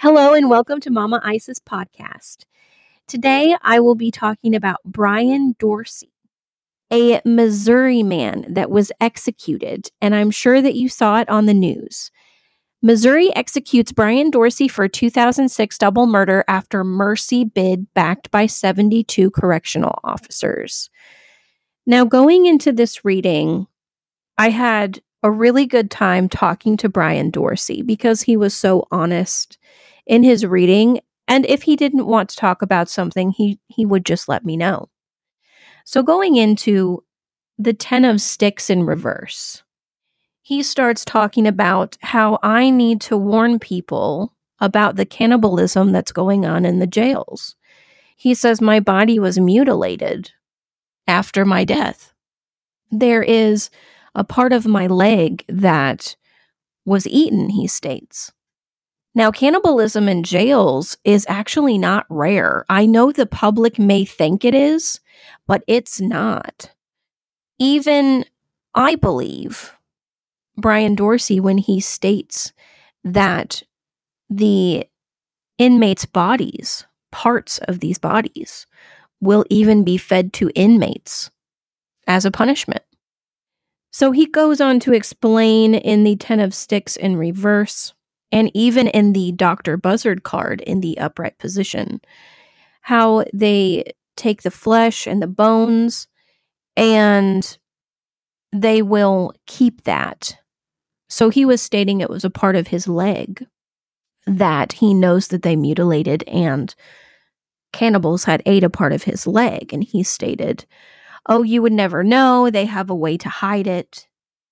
Hello and welcome to Mama Isis podcast. Today I will be talking about Brian Dorsey, a Missouri man that was executed, and I'm sure that you saw it on the news. Missouri executes Brian Dorsey for 2006 double murder after mercy bid backed by 72 correctional officers. Now, going into this reading, I had a really good time talking to Brian Dorsey because he was so honest in his reading. And if he didn't want to talk about something, he would just let me know. So going into the 10 of Sticks in reverse, he starts talking about how I need to warn people about the cannibalism that's going on in the jails. He says my body was mutilated after my death. There is a part of my leg that was eaten, he states. Now, cannibalism in jails is actually not rare. I know the public may think it is, but it's not. Even I believe Brian Dorsey when he states that the inmates' bodies, parts of these bodies, will even be fed to inmates as a punishment. So he goes on to explain in the 10 of Sticks in reverse, and even in the Dr. Buzzard card in the upright position, how they take the flesh and the bones and they will keep that. So he was stating it was a part of his leg that he knows that they mutilated and cannibals had ate a part of his leg. And he stated, oh, you would never know. They have a way to hide it.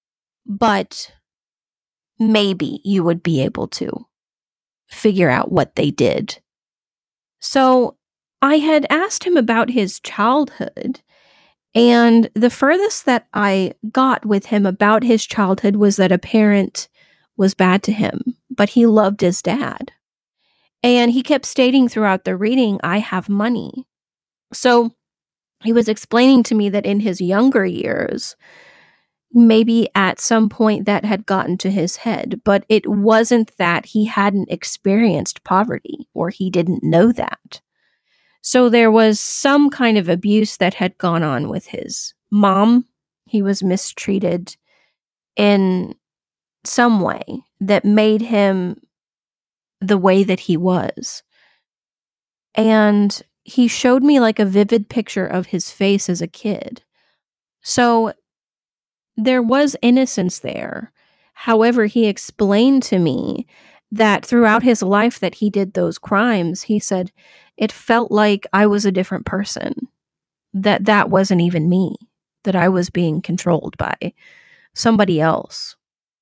But maybe you would be able to figure out what they did. So I had asked him about his childhood, and the furthest that I got with him about his childhood was that a parent was bad to him, but he loved his dad. And he kept stating throughout the reading, I have money. So he was explaining to me that in his younger years, maybe at some point that had gotten to his head, but it wasn't that he hadn't experienced poverty or he didn't know that. So there was some kind of abuse that had gone on with his mom. He was mistreated in some way that made him the way that he was. And he showed me like a vivid picture of his face as a kid. So there was innocence there. However, he explained to me that throughout his life that he did those crimes, he said, it felt like I was a different person, that wasn't even me, that I was being controlled by somebody else.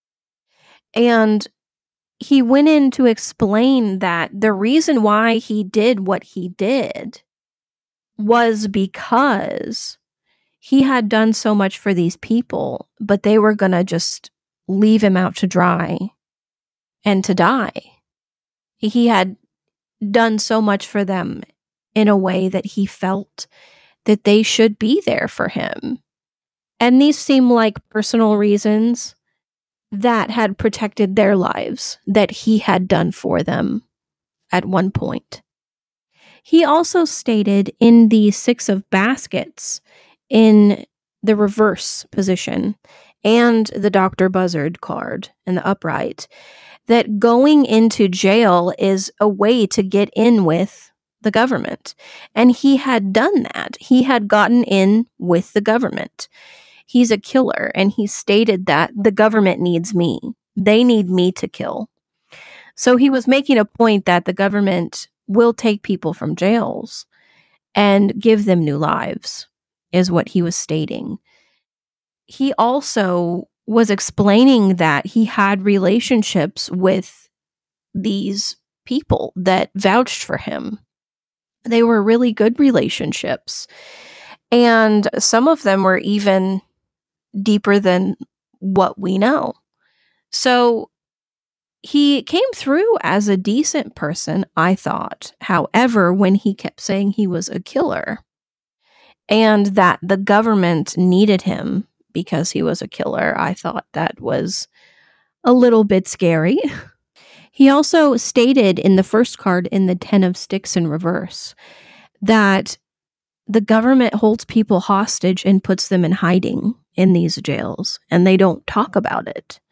And he went in to explain that the reason why he did what he did was because he had done so much for these people, but they were going to just leave him out to dry and to die. He had done so much for them in a way that he felt that they should be there for him. And these seem like personal reasons that had protected their lives, that he had done for them at one point. He also stated in the 6 of Baskets, in the reverse position, and the Dr. Buzzard card in the upright, that going into jail is a way to get in with the government. And he had done that. He had gotten in with the government. He's a killer, and he stated that the government needs me. They need me to kill. So he was making a point that the government will take people from jails and give them new lives, is what he was stating. He also was explaining that he had relationships with these people that vouched for him. They were really good relationships. And some of them were even deeper than what we know. So he came through as a decent person, I thought. However, when he kept saying he was a killer and that the government needed him because he was a killer, I thought that was a little bit scary. He also stated in the first card in the 10 of Sticks in reverse that the government holds people hostage and puts them in hiding in these jails, and they don't talk about it.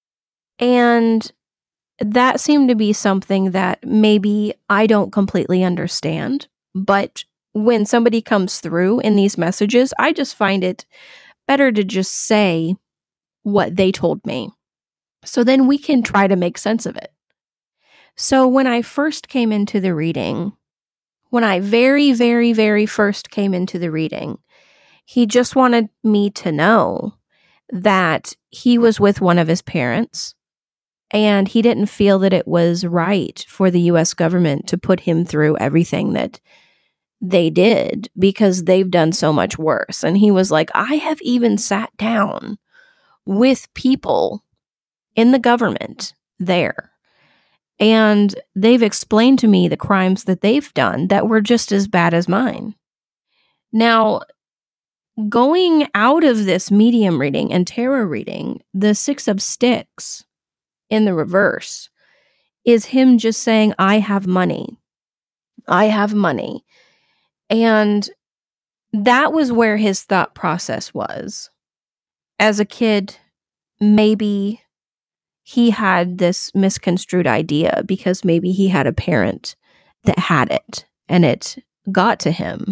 And that seemed to be something that maybe I don't completely understand, but when somebody comes through in these messages, I just find it better to just say what they told me. So then we can try to make sense of it. So when I first came into the reading, when I very, very, very first came into the reading, he just wanted me to know that he was with one of his parents, and he didn't feel that it was right for the U.S. government to put him through everything that they did because they've done so much worse. And he was like, I have even sat down with people in the government there, and they've explained to me the crimes that they've done that were just as bad as mine. Now, going out of this medium reading and tarot reading, the 6 of Sticks in the reverse is him just saying, I have money. I have money. And that was where his thought process was. As a kid, maybe he had this misconstrued idea because maybe he had a parent that had it and it got to him.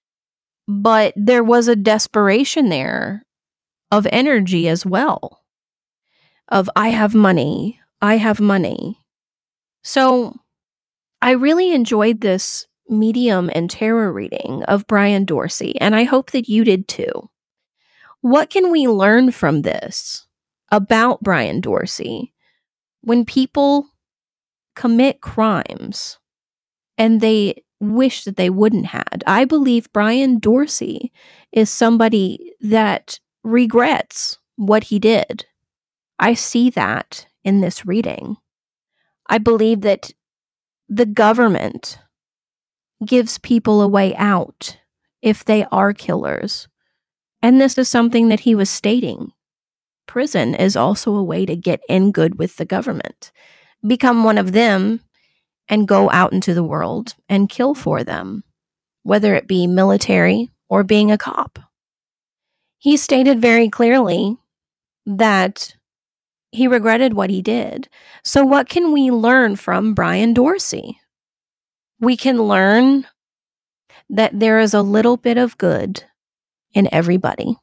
But there was a desperation there of energy as well. Of, I have money. I have money. So I really enjoyed this medium and tarot reading of Brian Dorsey, and I hope that you did too. What can we learn from this about Brian Dorsey when people commit crimes and they wish that they wouldn't had? I believe Brian Dorsey is somebody that regrets what he did. I see that in this reading. I believe that the government gives people a way out if they are killers. And this is something that he was stating. Prison is also a way to get in good with the government. Become one of them and go out into the world and kill for them, whether it be military or being a cop. He stated very clearly that he regretted what he did. So what can we learn from Brian Dorsey? We can learn that there is a little bit of good in everybody.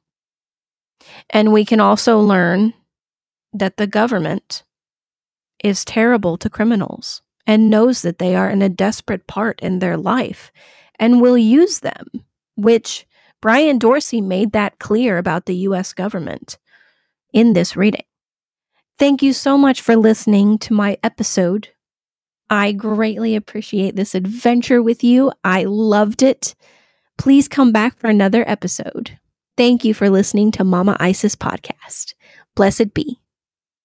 And we can also learn that the government is terrible to criminals and knows that they are in a desperate part in their life and will use them, which Brian Dorsey made that clear about the U.S. government in this reading. Thank you so much for listening to my episode. I greatly appreciate this adventure with you. I loved it. Please come back for another episode. Thank you for listening to Mama Isis Podcast. Blessed be.